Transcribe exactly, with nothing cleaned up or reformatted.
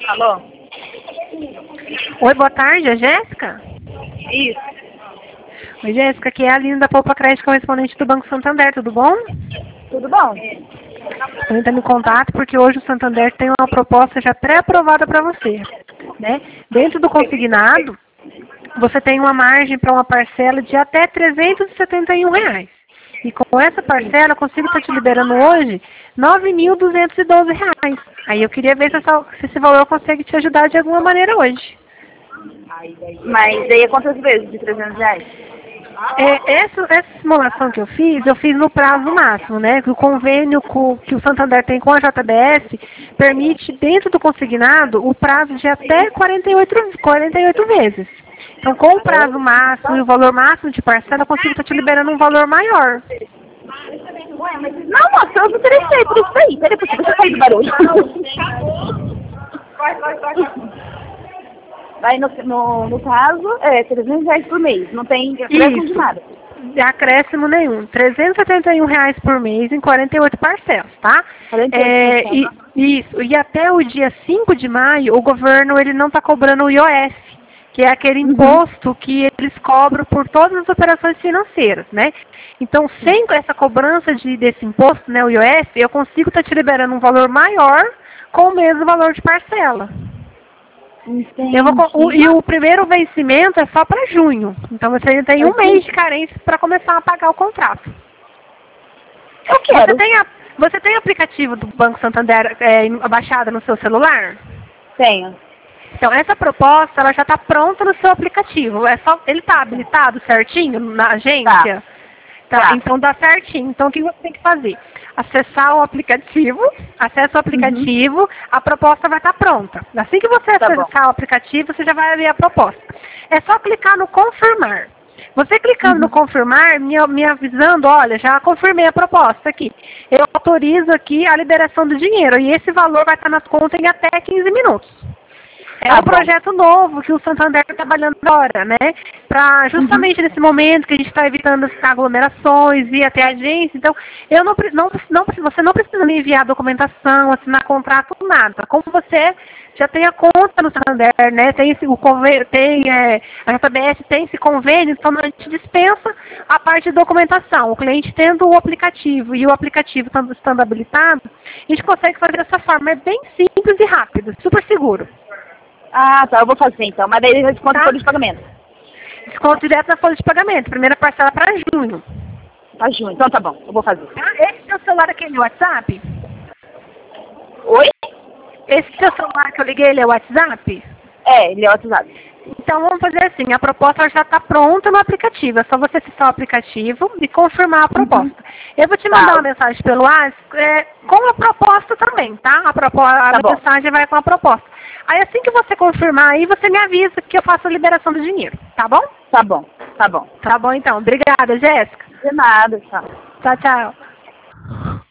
Alô? Oi, boa tarde, é Jéssica? Isso. Oi, Jéssica, aqui é a Aline da Poupa Crédito, correspondente do Banco Santander, tudo bom? Tudo bom? Estou entrando em contato porque hoje o Santander tem uma proposta já pré-aprovada para você, né? Dentro do consignado, você tem uma margem para uma parcela de até trezentos e setenta e um reais. E com essa parcela, eu consigo estar te liberando hoje nove mil duzentos e doze reais. Aí eu queria ver se, essa, se esse valor consegue te ajudar de alguma maneira hoje. Mas daí é quantas vezes de trezentos reais? É, essa, essa simulação que eu fiz, eu fiz no prazo máximo, né? Que o convênio com, que o Santander tem com a J B S permite, dentro do consignado, o prazo de até quarenta e oito, quarenta e oito vezes. Então, com o prazo máximo e o valor máximo de parcela, eu consigo estar te liberando um valor maior. Não, moça, eu me interessei por isso aí. Peraí, deixa eu sair do barulho. Vai no, no, no caso, é trezentos reais por mês. Não tem acréscimo de nada. Acréscimo nenhum. trezentos e setenta e um reais por mês em quarenta e oito parcelas, tá? quarenta e oito É, parcelas. e, isso. E até o dia cinco de maio, o governo ele não está cobrando o I O F, que é aquele imposto uhum. que eles cobram por todas as operações financeiras, né? Então, sem essa cobrança de, desse imposto, né, o I O F, eu consigo estar te liberando um valor maior com o mesmo valor de parcela. Eu vou, o, e o primeiro vencimento é só para junho. Então você ainda tem um mês de carência para começar a pagar o contrato. Eu quero. Você tem, a, você tem aplicativo do Banco Santander é, baixado no seu celular? Tenho. Então essa proposta ela já está pronta no seu aplicativo. É só, ele está habilitado certinho na agência? Tá. Tá, tá. então dá certinho. Então o que você tem que fazer? Acessar o aplicativo, acessa o aplicativo, uhum. a proposta vai estar pronta. Assim que você tá acessar bom. o aplicativo, você já vai ver a proposta. É só clicar no confirmar. Você clicando uhum. no confirmar, me, me avisando, olha, já confirmei a proposta aqui. Eu autorizo aqui a liberação do dinheiro e esse valor vai estar nas contas em até quinze minutos. É tá um bom. projeto novo que o Santander está trabalhando agora, né? Para justamente uhum. nesse momento que a gente está evitando as aglomerações e até a agência. Então, eu não, não, não, você não precisa me enviar documentação, assinar contrato, nada. Como você já tem a conta no Santander, né? Tem esse, o convênio, tem, é, a J B S tem esse convênio, então a gente dispensa a parte de documentação. O cliente tendo o aplicativo e o aplicativo estando, estando habilitado, a gente consegue fazer dessa forma. É bem simples e rápido, super seguro. Ah, tá, eu vou fazer então. Mas daí desconto tá. folha de pagamento. Desconto direto na folha de pagamento. Primeira parcela para junho. Para junho, então tá bom, eu vou fazer. Tá? Esse seu celular aqui é o WhatsApp? Oi? Esse seu celular que eu liguei, ele é o WhatsApp? É, ele é o WhatsApp. Então vamos fazer assim, a proposta já está pronta no aplicativo. É só você acessar o aplicativo e confirmar a proposta. Uhum. Eu vou te mandar tá. uma mensagem pelo WhatsApp é, com a proposta também, tá? A, proposta, a tá mensagem vai com a proposta. Aí assim que você confirmar aí, você me avisa que eu faço a liberação do dinheiro, tá bom? Tá bom, tá bom. Tá bom então. Obrigada, Jéssica. De nada, tchau. Tchau, tchau.